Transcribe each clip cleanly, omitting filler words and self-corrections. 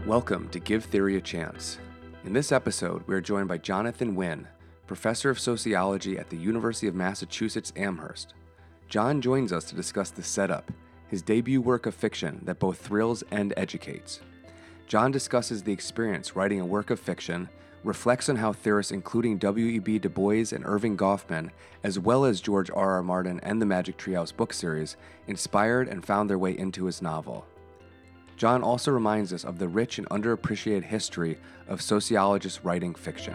Welcome to Give Theory a Chance. In this episode, we are joined by Jonathan Wynn, professor of sociology at the University of Massachusetts Amherst. John joins us to discuss The Setup, his debut work of fiction that both thrills and educates. John discusses the experience writing a work of fiction, reflects on how theorists including W.E.B. Du Bois and Erving Goffman, as well as George R.R. Martin and the Magic Treehouse book series, inspired and found their way into his novel. John also reminds us of the rich and underappreciated history of sociologists writing fiction.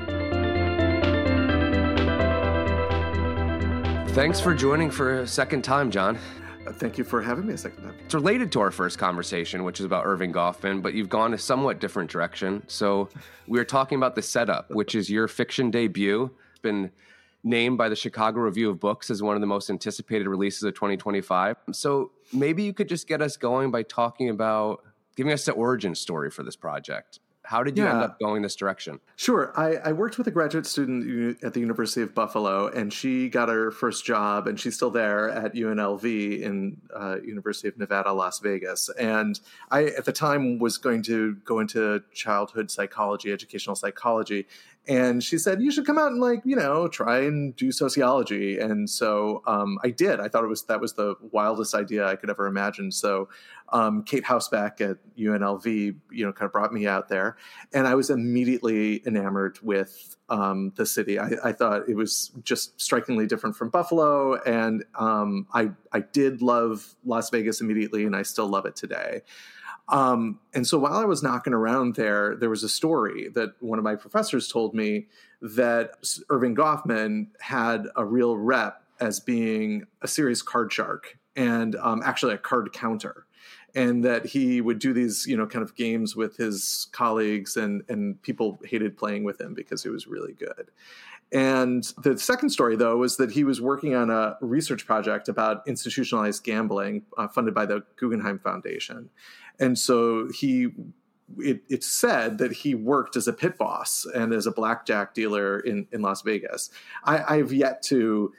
Thanks for joining for a second time, John. Thank you for having me a second time. It's related to our first conversation, which is about Erving Goffman, but you've gone a somewhat different direction. So we were talking about The Setup, which is your fiction debut. It's been named by the Chicago Review of Books as one of the most anticipated releases of 2025. So maybe you could just get us going by talking about giving us the origin story for this project. How did you end up going this direction? Sure. I worked with a graduate student at the University of Buffalo, and she got her first job, and she's still there at UNLV in University of Nevada, Las Vegas. And I, at the time, was going to go into childhood psychology, educational psychology. And she said, you should come out and try and do sociology. And so I did. I thought that was the wildest idea I could ever imagine. So Kate Hausbeck at UNLV, kind of brought me out there. And I was immediately enamored with the city. I thought it was just strikingly different from Buffalo. And I did love Las Vegas immediately, and I still love it today. And so while I was knocking around there was a story that one of my professors told me that Erving Goffman had a real rep as being a serious card shark and actually a card counter. And that he would do these, kind of games with his colleagues and people hated playing with him because he was really good. And the second story, though, was that he was working on a research project about institutionalized gambling funded by the Guggenheim Foundation. And so it's said that he worked as a pit boss and as a blackjack dealer in Las Vegas. I've yet to,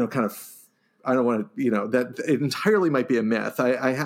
I don't want to, that it entirely might be a myth.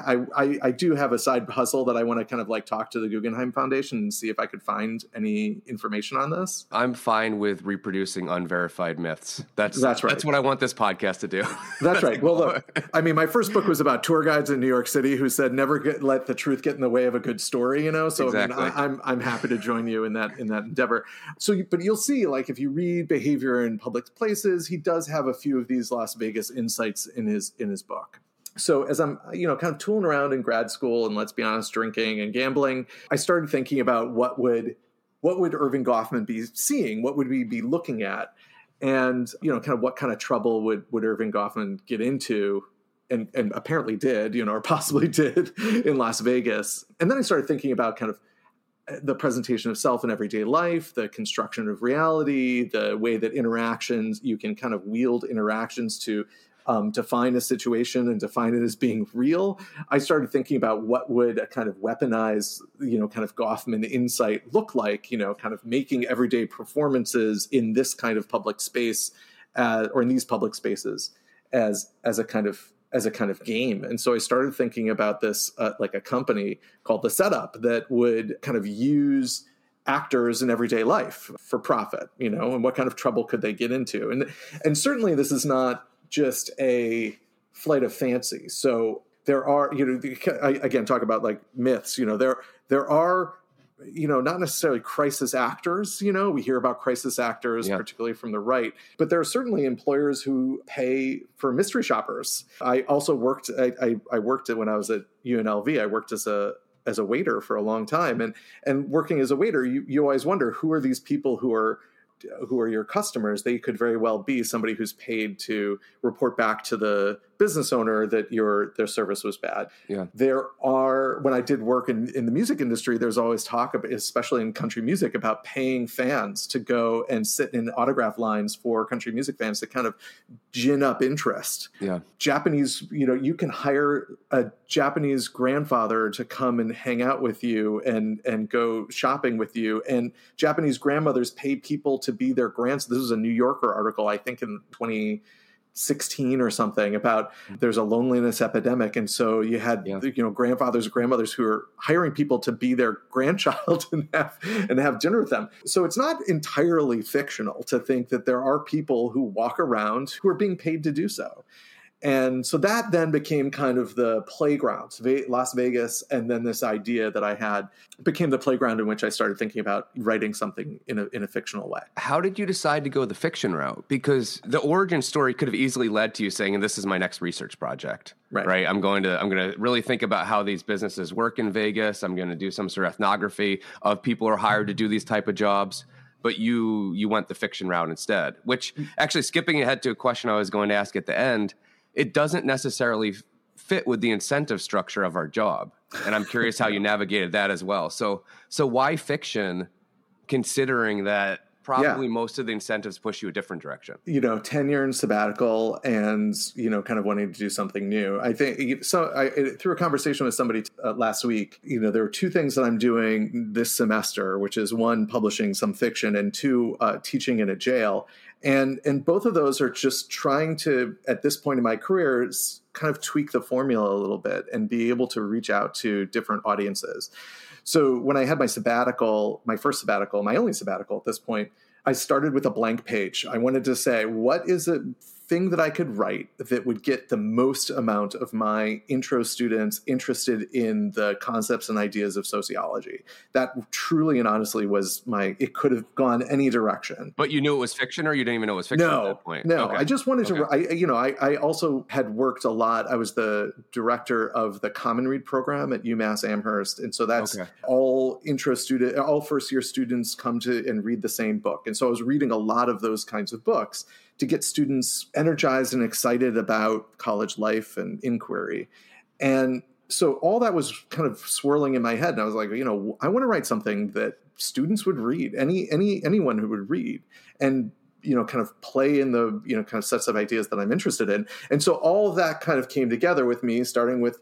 I do have a side hustle that I want to kind of talk to the Guggenheim Foundation and see if I could find any information on this. I'm fine with reproducing unverified myths. That's right. That's what I want this podcast to do. That's right. Well, look, my first book was about tour guides in New York City who said never let the truth get in the way of a good story. So exactly. I'm happy to join you in that endeavor. So, but you'll see, if you read Behavior in Public Places, he does have a few of these Las Vegas insights in his book. So as I'm, kind of tooling around in grad school and, let's be honest, drinking and gambling, I started thinking about what would Erving Goffman be seeing? What would we be looking at? And, kind of what kind of trouble would Erving Goffman get into and apparently did, or possibly did in Las Vegas. And then I started thinking about kind of the presentation of self in everyday life, the construction of reality, the way that you can kind of wield interactions to define a situation and define it as being real. I started thinking about what would a kind of weaponized, kind of Goffman insight look like, kind of making everyday performances in this kind of public space or in these public spaces as a kind of game. And so I started thinking about this like a company called The Setup that would kind of use actors in everyday life for profit, and what kind of trouble could they get into? And certainly this is not just a flight of fancy. So there are, I again talk about myths, there are, not necessarily crisis actors, we hear about crisis actors, particularly from the right, but there are certainly employers who pay for mystery shoppers. I also worked, I worked when I was at UNLV, I worked as a waiter for a long time. And working as a waiter, you always wonder, who are these people who are your customers? They could very well be somebody who's paid to report back to the business owner that their service was bad. Yeah. When I did work in the music industry, there's always talk, especially in country music, about paying fans to go and sit in autograph lines for country music fans to kind of gin up interest. Yeah. Japanese, you can hire a Japanese grandfather to come and hang out with you and go shopping with you. And Japanese grandmothers pay people to be their grandsons. This was a New Yorker article, I think in 20 16 or something about there's a loneliness epidemic. And so you had, grandfathers, grandmothers who are hiring people to be their grandchild and have dinner with them. So it's not entirely fictional to think that there are people who walk around who are being paid to do so. And so that then became kind of the playground, Las Vegas, and then this idea that I had became the playground in which I started thinking about writing something in a fictional way. How did you decide to go the fiction route? Because the origin story could have easily led to you saying, and this is my next research project, right? I'm going to really think about how these businesses work in Vegas. I'm going to do some sort of ethnography of people who are hired to do these type of jobs. But you went the fiction route instead, which actually, skipping ahead to a question I was going to ask at the end, it doesn't necessarily fit with the incentive structure of our job. And I'm curious how you navigated that as well. So why fiction, considering that probably most of the incentives push you a different direction? Tenure and sabbatical and, kind of wanting to do something new. I think through a conversation with somebody last week, there were two things that I'm doing this semester, which is one, publishing some fiction, and two, teaching in a jail. And both of those are just trying to, at this point in my career, kind of tweak the formula a little bit and be able to reach out to different audiences. So when I had my sabbatical, my first sabbatical, my only sabbatical at this point, I started with a blank page. I wanted to say, what is a thing that I could write that would get the most amount of my intro students interested in the concepts and ideas of sociology? That truly and honestly was it could have gone any direction. But you knew it was fiction, or you didn't even know it was fiction at that point? No, okay. I just wanted to, I also had worked a lot. I was the director of the Common Read program at UMass Amherst. And so that's all first year students come to and read the same book. And so I was reading a lot of those kinds of books to get students energized and excited about college life and inquiry. And so all that was kind of swirling in my head. And I was like, I want to write something that students would read, anyone who would read, and, kind of play in the, kind of sets of ideas that I'm interested in. And so all of that kind of came together with me, starting with,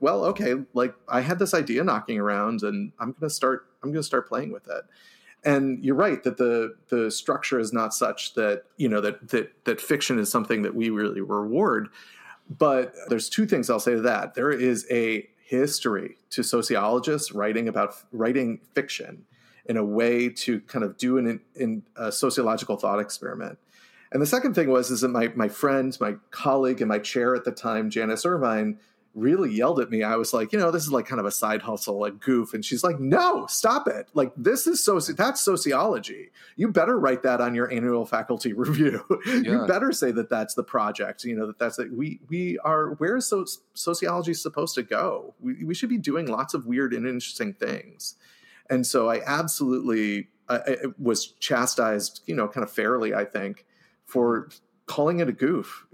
I had this idea knocking around, and I'm going to start playing with it. And you're right that the structure is not such that, that fiction is something that we really reward. But there's two things I'll say to that. There is a history to sociologists writing fiction in a way to kind of do a sociological thought experiment. And the second thing is that my friend, my colleague, and my chair at the time, Janice Irvine, really yelled at me. I was like, this is like kind of a side hustle, a goof. And she's like, no, stop it. Like, this is that's sociology. You better write that on your annual faculty review. Yeah. You better say that that's the project, that's it. Where is sociology supposed to go? We should be doing lots of weird and interesting things. And so I absolutely was chastised, kind of fairly, I think, for calling it a goof.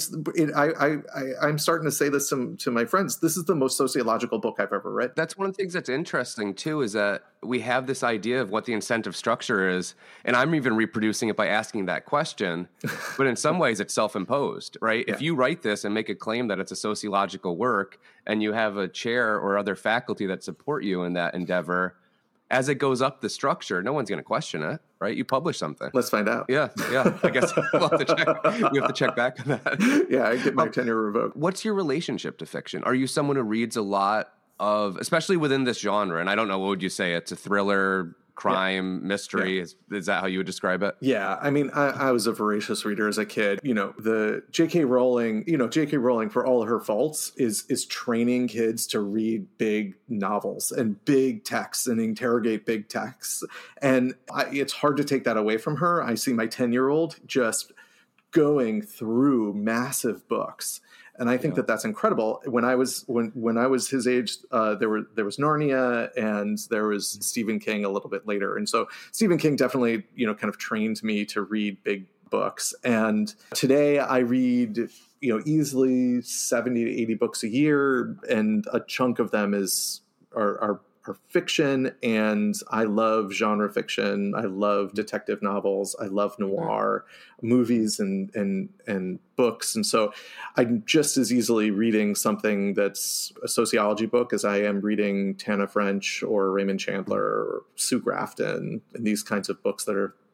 I'm starting to say this to my friends. This is the most sociological book I've ever read. That's one of the things that's interesting too, is that we have this idea of what the incentive structure is, and I'm even reproducing it by asking that question. But in some ways, it's self-imposed, right? Yeah. If you write this and make a claim that it's a sociological work, and you have a chair or other faculty that support you in that endeavor, as it goes up the structure, no one's going to question it, right? You publish something. Let's find out. Yeah. I guess we have to check back on that. Yeah, I get my tenure revoked. What's your relationship to fiction? Are you someone who reads a lot of, especially within this genre? And I don't know, what would you say? It's a thriller, crime, mystery. Yeah. Is that how you would describe it? Yeah. I mean, I was a voracious reader as a kid. The J.K. Rowling, for all her faults, is training kids to read big novels and big texts and interrogate big texts. And it's hard to take that away from her. I see my 10-year-old just going through massive books. And I think that that's incredible. When I was his age, there was Narnia, and there was Stephen King a little bit later. And so Stephen King definitely, kind of trained me to read big books. And today I read, easily 70 to 80 books a year, and a chunk of them are fiction. And I love genre fiction. I love detective novels. I love noir movies and books. And so I'm just as easily reading something that's a sociology book as I am reading Tana French or Raymond Chandler or Sue Grafton, and these kinds of books that are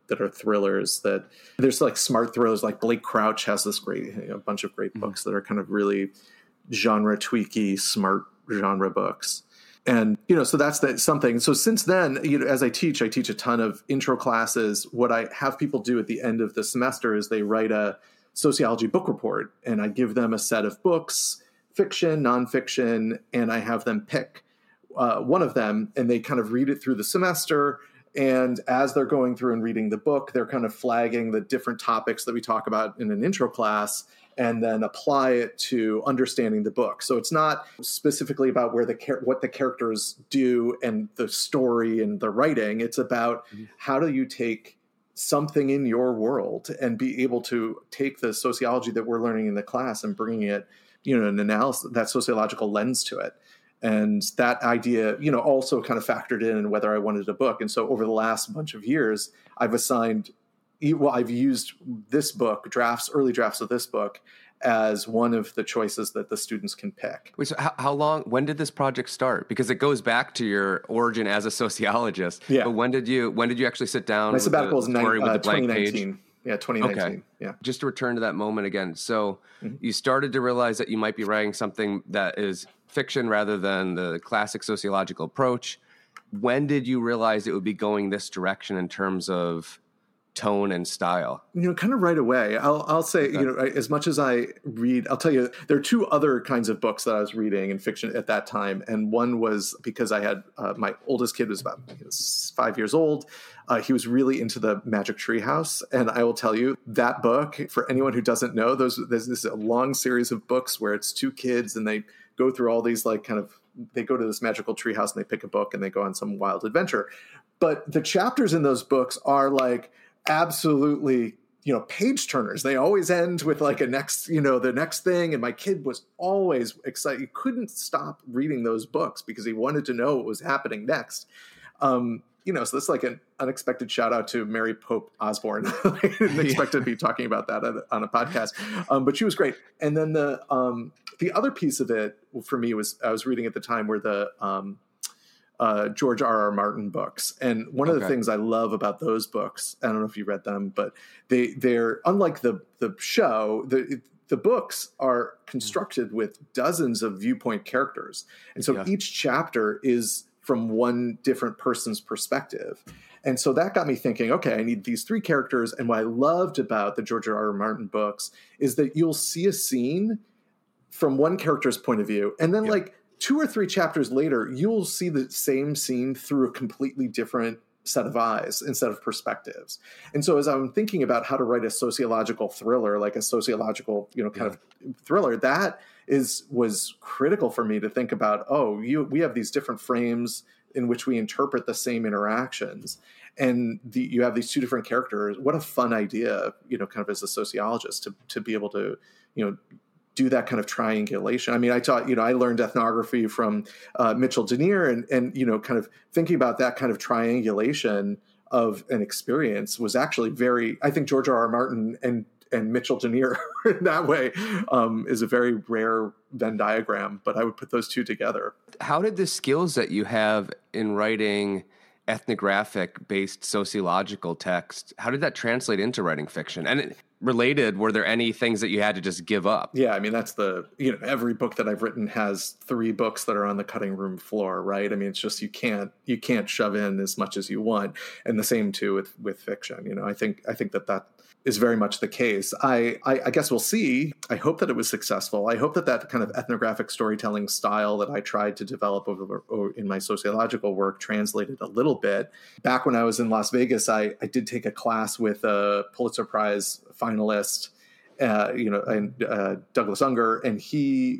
that are thrillers. That there's like smart thrillers, like Blake Crouch has this great bunch of great books that are kind of really genre tweaky, smart genre books. And, so that's something. So since then, as I teach a ton of intro classes. What I have people do at the end of the semester is they write a sociology book report, and I give them a set of books, fiction, nonfiction, and I have them pick one of them, and they kind of read it through the semester. And as they're going through and reading the book, they're kind of flagging the different topics that we talk about in an intro class, and then apply it to understanding the book. So it's not specifically about what the characters do and the story and the writing. It's about how do you take something in your world and be able to take the sociology that we're learning in the class and bringing it, an analysis, that sociological lens to it. And that idea, also kind of factored in whether I wanted a book. And so over the last bunch of years, I've used this book, early drafts of this book, as one of the choices that the students can pick. Wait, so when did this project start? Because it goes back to your origin as a sociologist. Yeah. But when did you actually sit down? My sabbatical was with the blank 2019. page? Yeah, 2019. Okay. Yeah. Just to return to that moment again. So you started to realize that you might be writing something that is fiction rather than the classic sociological approach. When did you realize it would be going this direction in terms of tone and style? Kind of right away. I'll say, as much as I read, I'll tell you, there are two other kinds of books that I was reading in fiction at that time. And one was because I had, my oldest kid was about 5 years old. He was really into the Magic Tree House. And I will tell you that book, for anyone who doesn't know, there's a long series of books where it's two kids and they go through all these they go to this magical tree house and they pick a book and they go on some wild adventure. But the chapters in those books are absolutely, page turners. They always end with the next thing. And my kid was always excited. He couldn't stop reading those books because he wanted to know what was happening next. So that's like an unexpected shout out to Mary Pope Osborne. I didn't expect to be talking about that on a podcast, but she was great. And then the other piece of it for me was I was reading at the time were the George R.R. Martin books. And one of the things I love about those books, I don't know if you read them, but they're unlike the show, the books are constructed with dozens of viewpoint characters. And so each chapter is from one different person's perspective. And so that got me thinking, okay, I need these three characters. And what I loved about the George R.R. Martin books is that you'll see a scene from one character's point of view. And then 2 or 3 chapters later, you'll see the same scene through a completely different set of eyes instead of perspectives. And so as I'm thinking about how to write a sociological thriller, like a sociological, kind of thriller, that was critical for me to think about, we have these different frames in which we interpret the same interactions. And you have these two different characters. What a fun idea, kind of as a sociologist to be able to, do that kind of triangulation. I mean, I taught, I learned ethnography from Mitchell Denier and, kind of thinking about that kind of triangulation of an experience was actually I think George R.R. Martin and Mitchell Denier in that way is a very rare Venn diagram, but I would put those two together. How did the skills that you have in writing ethnographic-based sociological text, how did that translate into writing fiction? And related, were there any things that you had to just give up? Yeah, I mean, that's every book that I've written has 3 books that are on the cutting room floor, right? I mean, it's just you can't shove in as much as you want. And the same too with fiction. I think that is very much the case. I guess we'll see. I hope that it was successful. I hope that kind of ethnographic storytelling style that I tried to develop over in my sociological work translated a little bit. Back when I was in Las Vegas, I did take a class with a Pulitzer Prize finalist, Douglas Unger, and he,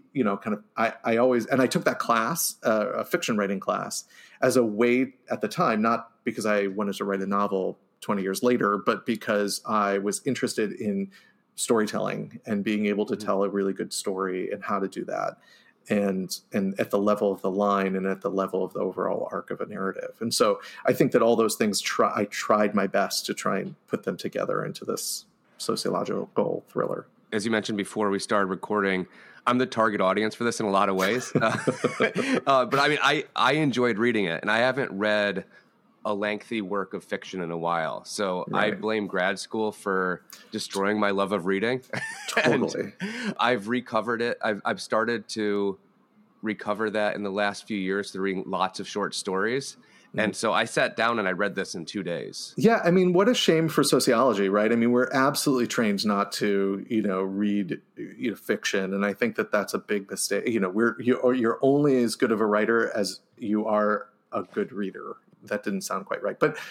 I took that class, a fiction writing class, as a way at the time, not because I wanted to write a novel 20 years later, but because I was interested in storytelling and being able to tell a really good story and how to do that. And at the level of the line and at the level of the overall arc of a narrative. And so I think that all those things, I tried my best to try and put them together into this sociological thriller. As you mentioned before we started recording, I'm the target audience for this in a lot of ways. But I mean, I enjoyed reading it, and I haven't read a lengthy work of fiction in a while. So I Right. blame grad school for destroying my love of reading. Totally. And I've recovered it. I've started to recover that in the last few years through reading lots of short stories. And so I sat down and I read this in 2 days. Yeah, I mean, what a shame for sociology, right? I mean, we're absolutely trained not to, read, fiction, and I think that that's a big mistake. You're only as good of a writer as you are a good reader. That didn't sound quite right, but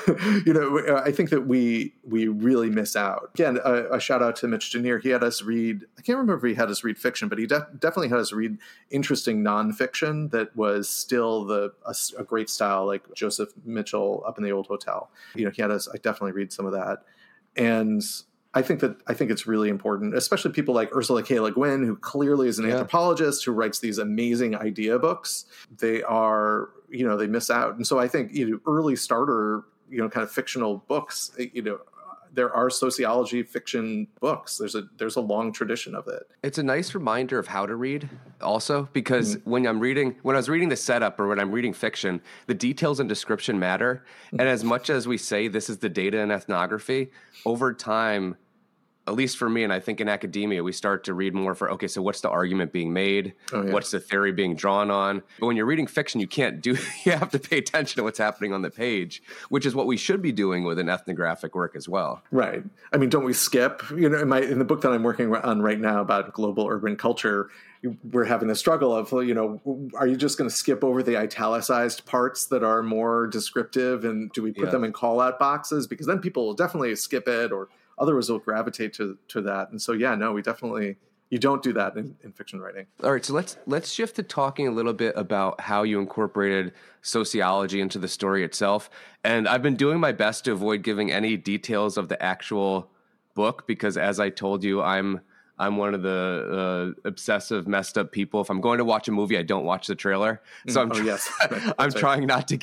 I think that we really miss out. Again, a shout out to Mitch Denier. He had us read. I can't remember if he had us read fiction, but he definitely had us read interesting nonfiction that was still a great style, like Joseph Mitchell Up in the Old Hotel. He had us. I definitely read some of that, and I think it's really important, especially people like Ursula K. Le Guin, who clearly is an anthropologist who writes these amazing idea books. They are, they miss out. And so I think, early starter, kind of fictional books, there are sociology fiction books. There's a long tradition of it. It's a nice reminder of how to read also, because when I was reading the setup or when I'm reading fiction, the details and description matter. And as much as we say this is the data in ethnography, over time, at least for me, and I think in academia, we start to read more for, okay, so what's the argument being made? Oh, yeah. What's the theory being drawn on? But when you're reading fiction, you have to pay attention to what's happening on the page, which is what we should be doing with an ethnographic work as well. Right. I mean, don't we skip? In the book that I'm working on right now about global urban culture, we're having the struggle of, are you just going to skip over the italicized parts that are more descriptive, and do we put them in call-out boxes? Because then people will definitely skip it, or others will gravitate to that. And so, you don't do that in fiction writing. All right, so let's shift to talking a little bit about how you incorporated sociology into the story itself. And I've been doing my best to avoid giving any details of the actual book, because as I told you, I'm one of the obsessive, messed up people. If I'm going to watch a movie, I don't watch the trailer. So I'm trying not to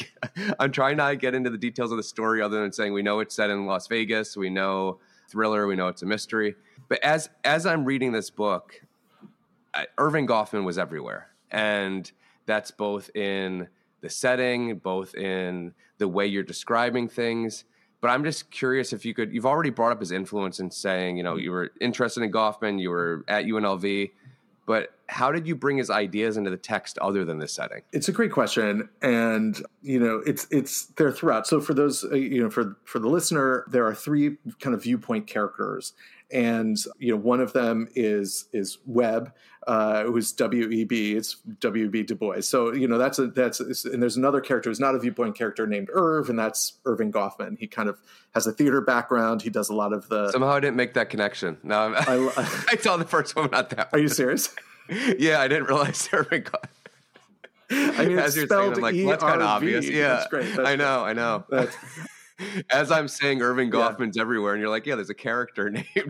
get into the details of the story, other than saying we know it's set in Las Vegas, we know thriller, we know it's a mystery. But as I'm reading this book, Erving Goffman was everywhere, and that's both in the setting, both in the way you're describing things. But I'm just curious if you've already brought up his influence in saying, you were interested in Goffman, you were at UNLV, but how did you bring his ideas into the text other than this setting? It's a great question. And, it's there throughout. So for those, for the listener, there are 3 kind of viewpoint characters. And, one of them is Webb, who's W.E.B. It's W.B. Du Bois. So, and there's another character who's not a viewpoint character named Irv, and that's Erving Goffman. He kind of has a theater background. He does a lot of the... Somehow I didn't make that connection. No, I saw the first one, not that one. Are you serious? Yeah, I didn't realize Erving Goffman. I mean, it's spelled E-R-V. That's kind of obvious. Yeah, that's great. I know. As I'm saying, Erving Goffman's everywhere, and you're like, yeah, there's a character named.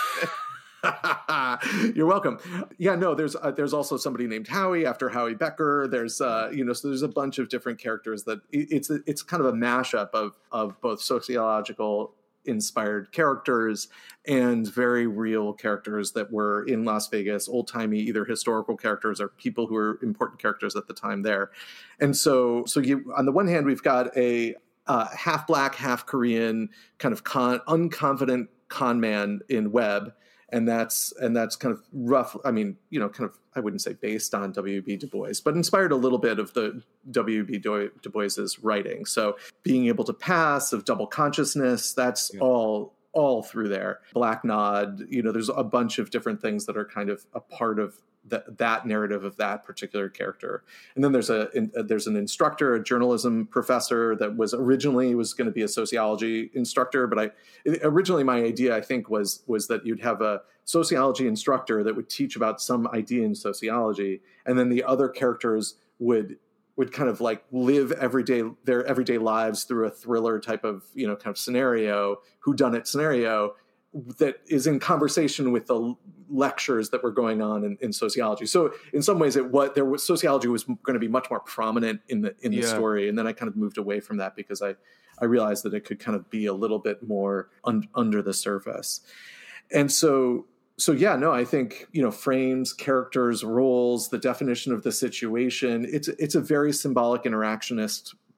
You're welcome. Yeah, no, there's also somebody named Howie after Howie Becker. There's so there's a bunch of different characters that it's kind of a mashup of both sociological inspired characters and very real characters that were in Las Vegas, old-timey, either historical characters or people who were important characters at the time there. And so you, on the one hand, we've got a half black, half Korean kind of unconfident con man in Webb. And that's kind of rough. I mean, I wouldn't say based on W.B. Du Bois, but inspired a little bit of the W.B. Du Bois's writing. So being able to pass, of double consciousness, that's all through there. Black Nod, there's a bunch of different things that are kind of a part of that narrative of that particular character. And then there's an instructor, a journalism professor that was originally going to be a sociology instructor. But originally my idea, I think, was that you'd have a sociology instructor that would teach about some idea in sociology. And then the other characters would kind of like live their everyday lives through a thriller type of, kind of scenario, whodunit scenario that is in conversation with the lectures that were going on in sociology. So in some ways sociology was going to be much more prominent in the story. And then I kind of moved away from that because I realized that it could kind of be a little bit more under the surface. And so I think, frames, characters, roles, the definition of the situation, it's a very symbolic interactionist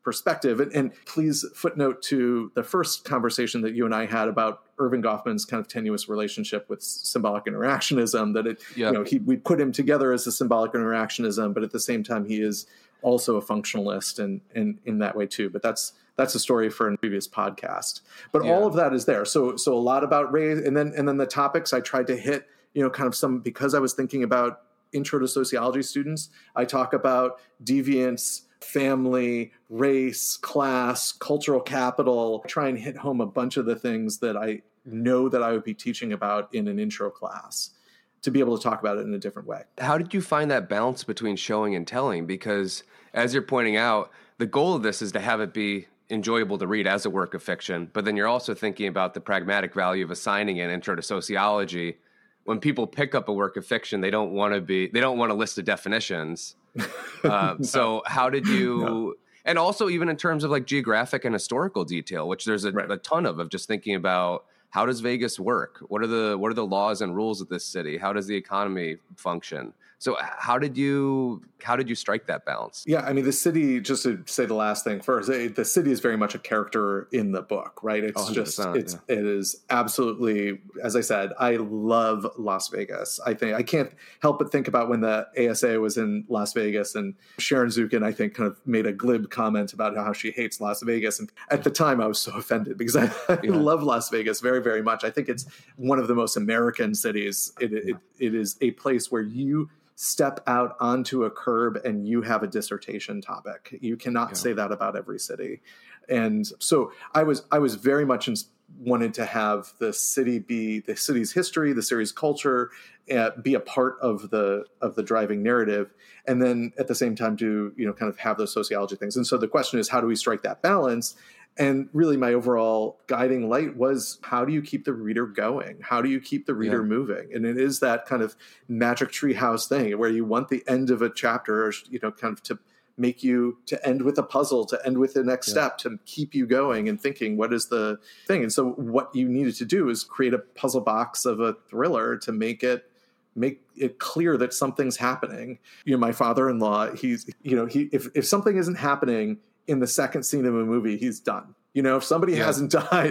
perspective. And please footnote to the first conversation that you and I had about Erving Goffman's kind of tenuous relationship with symbolic interactionism, that we put him together as a symbolic interactionism, but at the same time, he is also a functionalist and in that way too. But that's a story for a previous podcast. But all of that is there. So a lot about race, and then the topics I tried to hit, kind of some, because I was thinking about intro to sociology students, I talk about deviance, family, race, class, cultural capital, try and hit home a bunch of the things that I know that I would be teaching about in an intro class, to be able to talk about it in a different way. How did you find that balance between showing and telling? Because as you're pointing out, the goal of this is to have it be enjoyable to read as a work of fiction, but then you're also thinking about the pragmatic value of assigning an intro to sociology. When people pick up a work of fiction, they don't want a list of definitions. So how did you, and also even in terms of like geographic and historical detail, which there's a ton of just thinking about, how does Vegas work? What are the laws and rules of this city? How does the economy function? So how did you strike that balance? Yeah, I mean, the city, just to say the last thing first, the city is very much a character in the book, right? It's it is absolutely, as I said, I love Las Vegas. I can't help but think about when the ASA was in Las Vegas, and Sharon Zukin, I think, kind of made a glib comment about how she hates Las Vegas. And at the time I was so offended because I love Las Vegas very, very much. I think it's one of the most American cities. It is a place where you step out onto a curb and you have a dissertation topic. You cannot say that about every city. And so I was very much wanted to have the city be the city's history, the city's culture, be a part of the driving narrative. And then at the same time to, kind of have those sociology things. And so the question is, how do we strike that balance? And really my overall guiding light was, how do you keep the reader going? How do you keep the reader moving? And it is that kind of magic treehouse thing where you want the end of a chapter, kind of to make you to end with a puzzle, to end with the next step, to keep you going and thinking, what is the thing? And so what you needed to do is create a puzzle box of a thriller to make it clear that something's happening. My father-in-law, if something isn't happening in the second scene of a movie, he's done. If somebody hasn't died,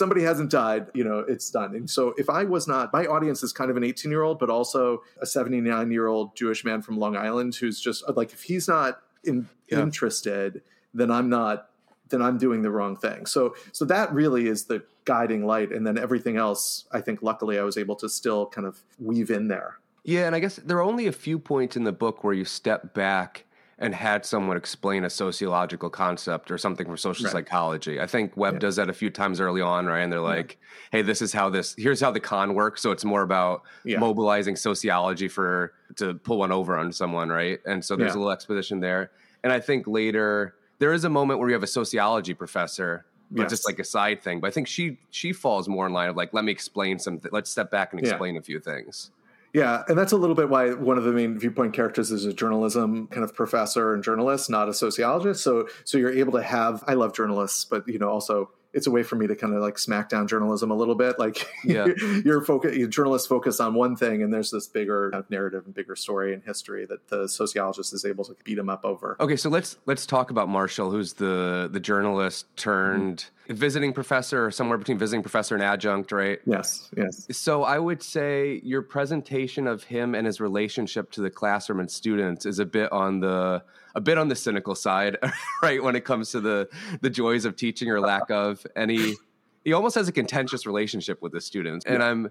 it's done. And so if I was not, my audience is kind of an 18-year-old, but also a 79-year-old Jewish man from Long Island who's just like, if he's not interested, then I'm doing the wrong thing. So that really is the guiding light. And then everything else, I think, luckily I was able to still kind of weave in there. Yeah. And I guess there are only a few points in the book where you step back and had someone explain a sociological concept or something from social psychology. I think Webb does that a few times early on, right? And they're like, hey, here's how the con works. So it's more about mobilizing sociology to pull one over on someone, right? And so there's a little exposition there. And I think later there is a moment where you have a sociology professor, but just like a side thing. But I think she falls more in line of like, let me explain something. Let's step back and explain a few things. Yeah, and that's a little bit why one of the main viewpoint characters is a journalism kind of professor and journalist, not a sociologist. So you're able to have, I love journalists, but also it's a way for me to kind of like smack down journalism a little bit. Like your journalists focus on one thing, and there's this bigger kind of narrative and bigger story and history that the sociologist is able to beat them up over. Okay, so let's talk about Marshall, who's the journalist turned visiting professor, or somewhere between visiting professor and adjunct, right? Yes. So I would say your presentation of him and his relationship to the classroom and students is a bit on the cynical side, right? When it comes to the joys of teaching or lack of. And he almost has a contentious relationship with the students. And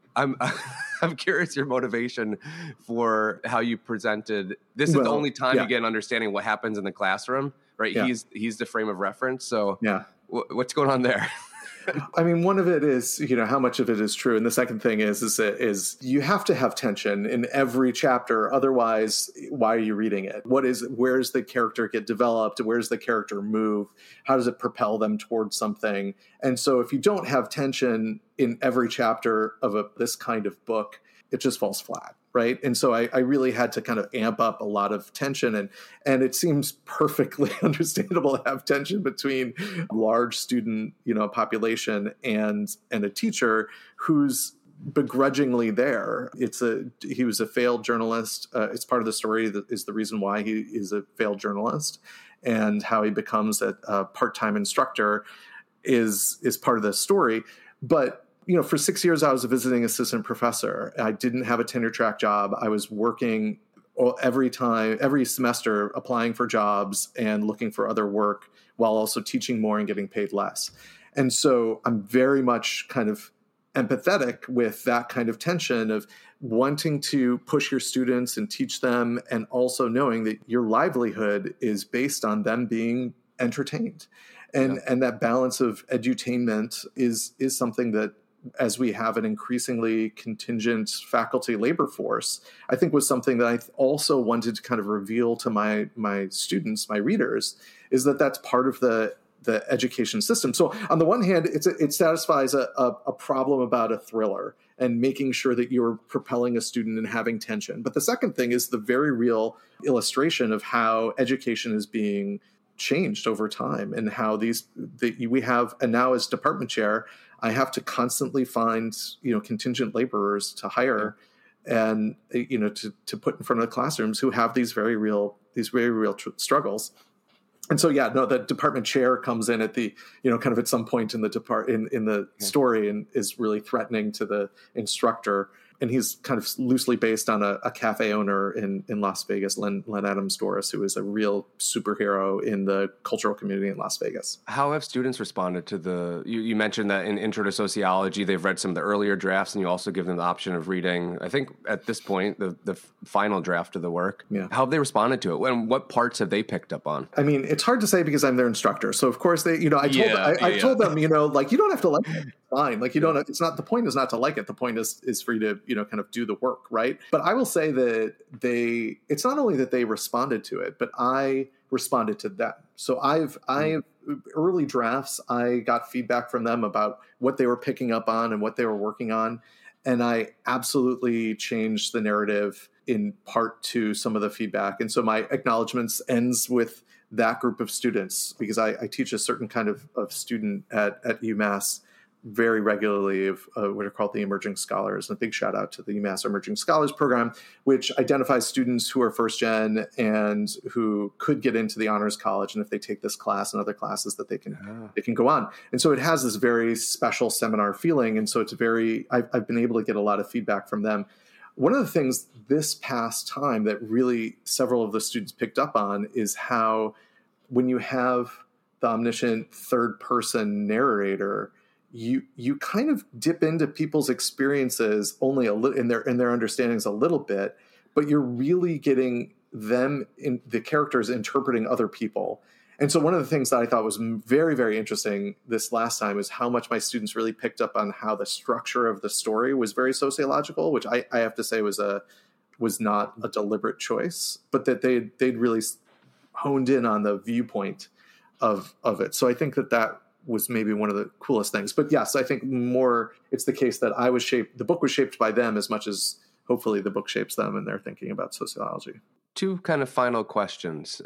I'm curious your motivation for how you presented. This is the only time you get an understanding of what happens in the classroom, right? Yeah. He's the frame of reference. So what's going on there? I mean, one of it is, how much of it is true. And the second thing is you have to have tension in every chapter. Otherwise, why are you reading it? Where's the character get developed? Where's the character move? How does it propel them towards something? And so if you don't have tension in every chapter of this kind of book, it just falls flat. Right. And so I really had to kind of amp up a lot of tension, and it seems perfectly understandable to have tension between large student, population and a teacher who's begrudgingly there. He was a failed journalist. It's part of the story that is the reason why he is a failed journalist. and how he becomes a part-time instructor is part of the story. But for 6 years, I was a visiting assistant professor. I didn't have a tenure track job. I was working every semester, applying for jobs and looking for other work while also teaching more and getting paid less. And so I'm very much kind of empathetic with that kind of tension of wanting to push your students and teach them, and also knowing that your livelihood is based on them being entertained. And that balance of edutainment is something that, as we have an increasingly contingent faculty labor force, I think was something that I also wanted to kind of reveal to my students, my readers, is that that's part of the education system. So on the one hand, it satisfies a problem about a thriller and making sure that you're propelling a student and having tension. But the second thing is the very real illustration of how education is being changed over time, and how we have, and now as department chair, I have to constantly find, contingent laborers to hire and, to put in front of the classrooms who have these very real struggles. And so, the department chair comes in at the, kind of at some point in the story, and is really threatening to the instructor. And he's kind of loosely based on a cafe owner in Las Vegas, Len Adams Doris, who is a real superhero in the cultural community in Las Vegas. How have students responded to you mentioned that in Intro to Sociology, they've read some of the earlier drafts, and you also give them the option of reading, I think at this point, the final draft of the work. Yeah. How have they responded to it? And what parts have they picked up on? I mean, it's hard to say because I'm their instructor. So of course I told them, you don't have to like it. Fine. Like it's not, the point is not to like it. The point is for you to, kind of do the work. Right. But I will say that it's not only that they responded to it, but I responded to them. So I've early drafts, I got feedback from them about what they were picking up on and what they were working on. And I absolutely changed the narrative in part to some of the feedback. And so my acknowledgments ends with that group of students, because I teach a certain kind of student at UMass very regularly of what are called the Emerging Scholars. And a big shout out to the UMass Emerging Scholars Program, which identifies students who are first gen and who could get into the honors college. And if they take this class and other classes, that they can go on. And so it has this very special seminar feeling. And so I've been able to get a lot of feedback from them. One of the things this past time that really several of the students picked up on is how, when you have the omniscient third person narrator, you kind of dip into people's experiences only a little in their understandings a little bit, but you're really getting them in the characters interpreting other people. And so one of the things that I thought was very, very interesting this last time is how much my students really picked up on how the structure of the story was very sociological, which I have to say was not a deliberate choice, but that they'd really honed in on the viewpoint of it. So I think that was maybe one of the coolest things. But yes, I think more it's the case that the book was shaped by them as much as hopefully the book shapes them and they're thinking about sociology. Two kind of final questions.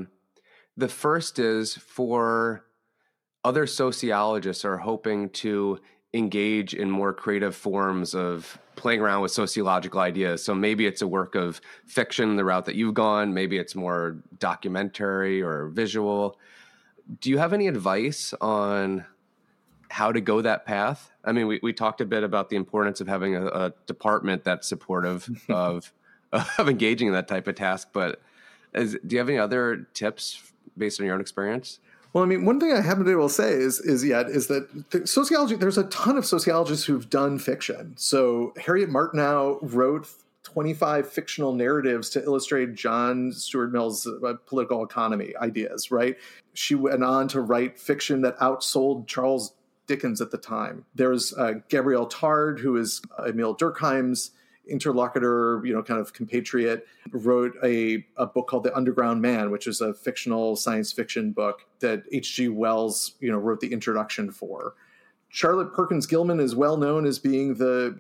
The first is, for other sociologists are hoping to engage in more creative forms of playing around with sociological ideas. So maybe it's a work of fiction, the route that you've gone. Maybe it's more documentary or visual. Do you have any advice on how to go that path? I mean, we talked a bit about the importance of having a department that's supportive of engaging in that type of task, but do you have any other tips based on your own experience? Well, I mean, one thing I haven't been able to say is that sociology, there's a ton of sociologists who've done fiction. So Harriet Martineau wrote 25 fictional narratives to illustrate John Stuart Mill's political economy ideas, right? She went on to write fiction that outsold Charles Dickens at the time. There's Gabrielle Tard, who is Emile Durkheim's interlocutor, kind of compatriot, wrote a book called The Underground Man, which is a fictional science fiction book that H.G. Wells, wrote the introduction for. Charlotte Perkins Gilman is well known as being the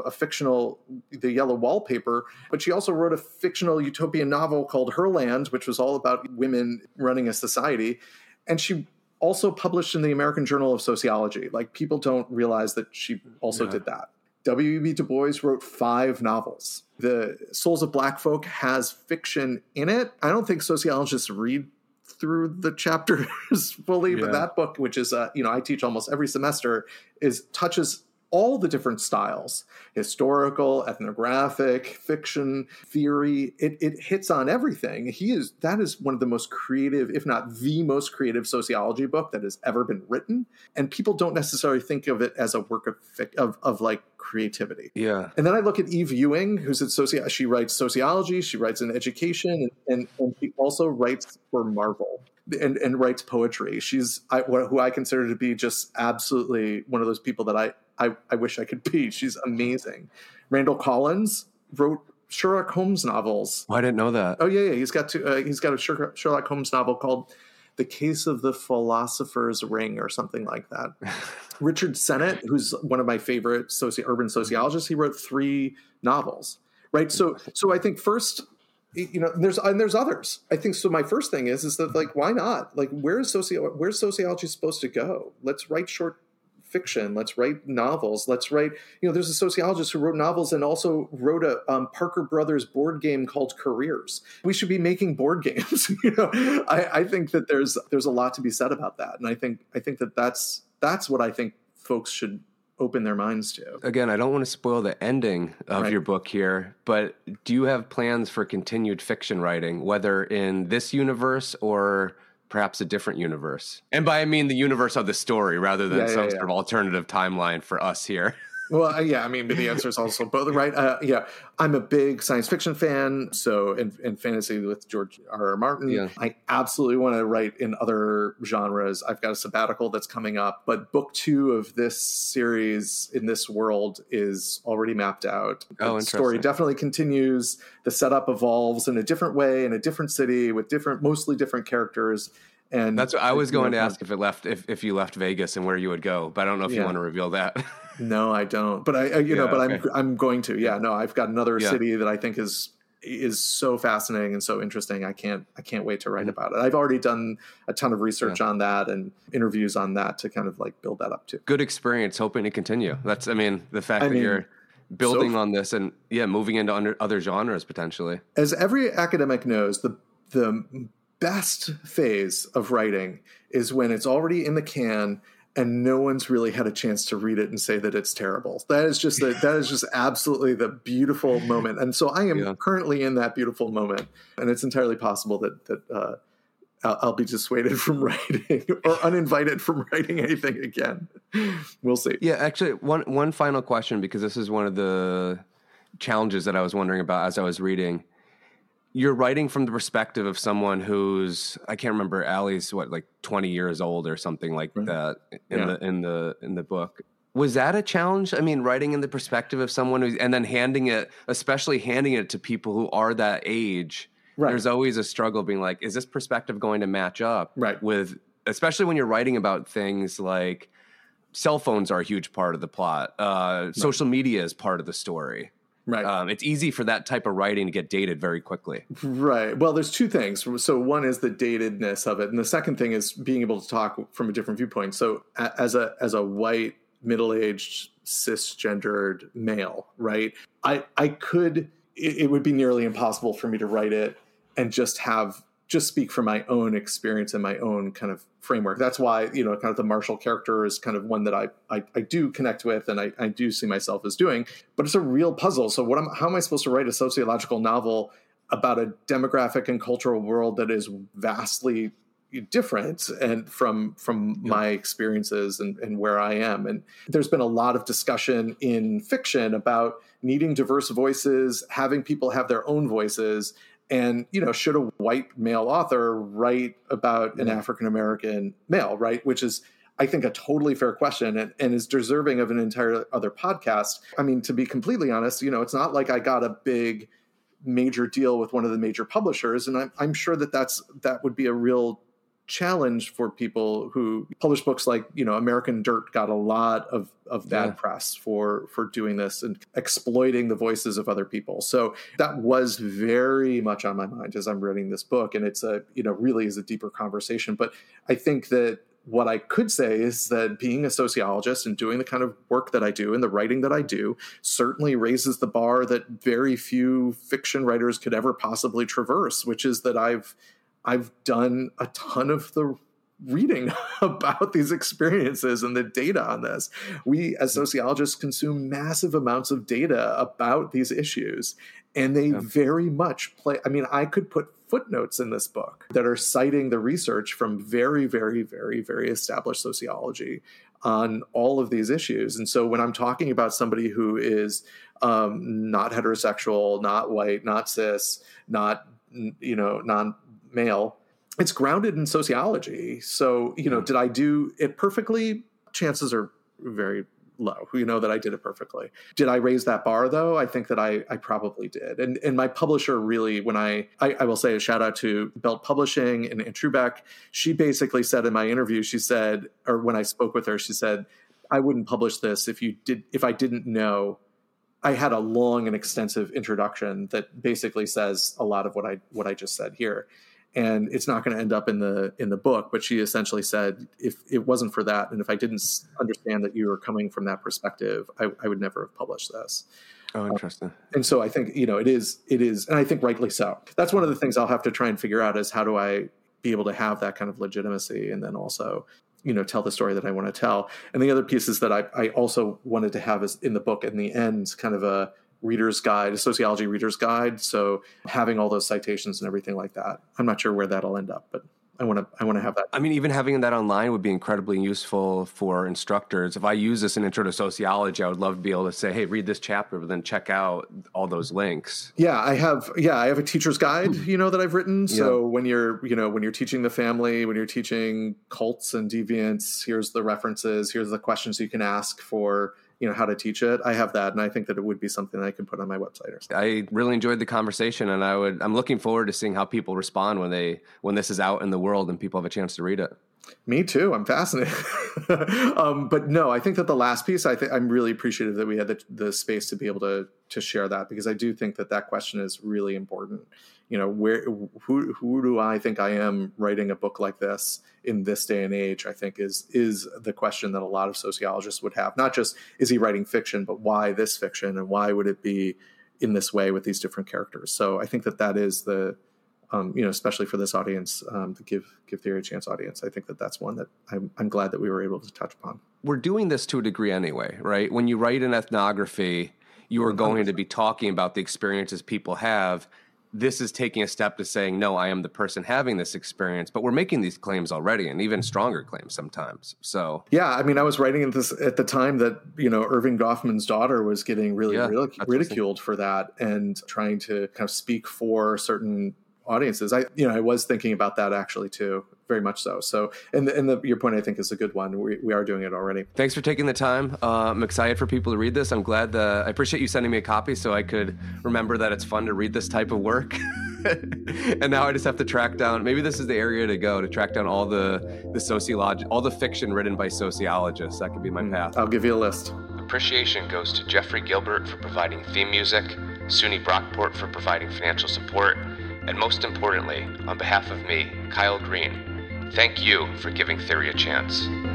Yellow Wallpaper, but she also wrote a fictional utopian novel called Herland, which was all about women running a society. And she also published in the American Journal of Sociology. Like, people don't realize that she also did that. W.E.B. Du Bois wrote 5 novels. The Souls of Black Folk has fiction in it. I don't think sociologists read through the chapters fully, but that book, which is, I teach almost every semester, touches all the different styles: historical, ethnographic, fiction, theory. It hits on everything. That is one of the most creative, if not the most creative, sociology book that has ever been written. And people don't necessarily think of it as a work of like creativity. Yeah. And then I look at Eve Ewing, who's at she writes sociology, she writes in education, and she also writes for Marvel. And writes poetry. She's who I consider to be just absolutely one of those people that I wish I could be. She's amazing. Randall Collins wrote Sherlock Holmes novels. Oh, I didn't know that. Oh yeah. He's got a Sherlock Holmes novel called The Case of the Philosopher's Ring or something like that. Richard Sennett, who's one of my favorite urban sociologists, he wrote 3 novels. Right. So I think first, there's others. I think so. My first thing is that, like, why not? Like, where's sociology supposed to go? Let's write short fiction. Let's write novels. Let's write. There's a sociologist who wrote novels and also wrote a Parker Brothers board game called Careers. We should be making board games. I think that there's a lot to be said about that, and I think that's what I think folks should open their minds to. Again, I don't want to spoil the ending of your book here, but do you have plans for continued fiction writing, whether in this universe or perhaps a different universe? And by I mean the universe of the story rather than some sort of alternative timeline for us here. Well, yeah, I mean, but the answer is also both, right? I'm a big science fiction fan. So in fantasy with George R.R. Martin, I absolutely want to write in other genres. I've got a sabbatical that's coming up, but book 2 of this series in this world is already mapped out. The story definitely continues. The setup evolves in a different way, in a different city with mostly different characters. And that's what I was going to ask if you left Vegas and where you would go, but I don't know if you want to reveal that. No, I don't. But I'm going to. Yeah, no, I've got another city that I think is so fascinating and so interesting. I can't wait to write about it. I've already done a ton of research on that and interviews on that to kind of like build that up too. Good experience, hoping to continue. That's, the fact that you're building on this and moving into other genres potentially. As every academic knows, the best phase of writing is when it's already in the can and no one's really had a chance to read it and say that it's terrible. That is just absolutely the beautiful moment. And so I am currently in that beautiful moment, and it's entirely possible that I'll be dissuaded from writing or uninvited from writing anything again. We'll see. Yeah, actually, one final question, because this is one of the challenges that I was wondering about as I was reading. You're writing from the perspective of someone who's, I can't remember, Allie's 20 years old or something like that in the book. Was that a challenge? I mean, writing in the perspective of someone and then especially handing it to people who are that age. Right. There's always a struggle being like, is this perspective going to match up with, especially when you're writing about things like cell phones are a huge part of the plot. Social media is part of the story. Right. It's easy for that type of writing to get dated very quickly. Right. Well, there's 2 things. So one is the datedness of it, and the second thing is being able to talk from a different viewpoint. So as a white, middle-aged, cisgendered male, right? It would be nearly impossible for me to write it and just speak from my own experience and my own kind of framework. That's why, kind of the Marshall character is kind of one that I do connect with and I do see myself as doing, but it's a real puzzle. So how am I supposed to write a sociological novel about a demographic and cultural world that is vastly different and from my experiences and where I am? And there's been a lot of discussion in fiction about needing diverse voices, having people have their own voices. And, should a white male author write about an African-American male, right? Which is, I think, a totally fair question and is deserving of an entire other podcast. I mean, to be completely honest, it's not like I got a big major deal with one of the major publishers. And I'm sure that would be a real challenge for people who publish books like, American Dirt got a lot of bad press for doing this and exploiting the voices of other people. So that was very much on my mind as I'm reading this book. And it's really is a deeper conversation. But I think that what I could say is that being a sociologist and doing the kind of work that I do and the writing that I do certainly raises the bar that very few fiction writers could ever possibly traverse, which is that I've I've done a ton of the reading about these experiences and the data on this. We as sociologists consume massive amounts of data about these issues, and they very much play. I mean, I could put footnotes in this book that are citing the research from very, very, very, very established sociology on all of these issues. And so when I'm talking about somebody who is not heterosexual, not white, not cis, not, non-male, it's grounded in sociology. So, did I do it perfectly? Chances are very low, that I did it perfectly. Did I raise that bar though? I think that I probably did. And my publisher really, when I will say a shout out to Belt Publishing and Trubeck, she basically said in my interview, she said, or when I spoke with her, she said, I wouldn't publish this if I didn't know. I had a long and extensive introduction that basically says a lot of what I just said here. And it's not going to end up in the book, but she essentially said, if it wasn't for that, and if I didn't understand that you were coming from that perspective, I would never have published this. Oh, interesting. And so I think, it is, and I think rightly so. That's one of the things I'll have to try and figure out is how do I be able to have that kind of legitimacy and then also, tell the story that I want to tell. And the other pieces that I also wanted to have is in the book in the end, kind of a reader's guide, a sociology reader's guide. So having all those citations and everything like that, I'm not sure where that'll end up, but I want to have that. I mean, even having that online would be incredibly useful for instructors. If I use this in Intro to Sociology, I would love to be able to say, hey, read this chapter, but then check out all those links. Yeah, I have a teacher's guide, that I've written. So when you're teaching the family, when you're teaching cults and deviants, here's the references, here's the questions you can ask for, how to teach it. I have that. And I think that it would be something that I could put on my website or something. I really enjoyed the conversation, and I'm looking forward to seeing how people respond when this is out in the world and people have a chance to read it. Me too. I'm fascinated. But no, I think that the last piece, I'm really appreciative that we had the space to be able to share that, because I do think that question is really important. Who do I think I am writing a book like this in this day and age, I think is the question that a lot of sociologists would have. Not just, is he writing fiction, but why this fiction and why would it be in this way with these different characters? So I think that is the, especially for this audience, the Give Theory a Chance audience, I think that's one that I'm glad that we were able to touch upon. We're doing this to a degree anyway, right? When you write an ethnography, you are going to be talking about the experiences people have. This is taking a step to saying, no, I am the person having this experience, but we're making these claims already, and even stronger claims sometimes. So, yeah, I mean, I was writing this at the time that, Irving Goffman's daughter was getting really ridiculed for that and trying to kind of speak for certain audiences. I was thinking about that actually too, very much so. So, and your point I think is a good one. We are doing it already. Thanks for taking the time. I'm excited for people to read this. I'm glad I appreciate you sending me a copy so I could remember that it's fun to read this type of work. And now I just have to track down, maybe this is the area to go, to track down all all the fiction written by sociologists. That could be my path. I'll give you a list. Appreciation goes to Jeffrey Gilbert for providing theme music, SUNY Brockport for providing financial support, and most importantly, on behalf of me, Kyle Green, thank you for giving theory a chance.